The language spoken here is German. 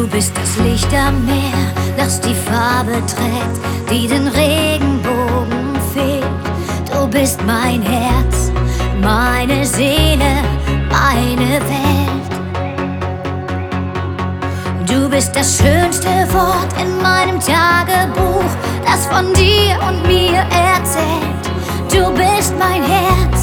bist das Licht am Meer, das die Farbe trägt, die den Regenbogen fehlt. Du bist mein Herz, meine Seele, meine Welt. Du bist das schönste Wort in meinem Tagebuch, das von dir und mir erzählt. Du bist mein Herz,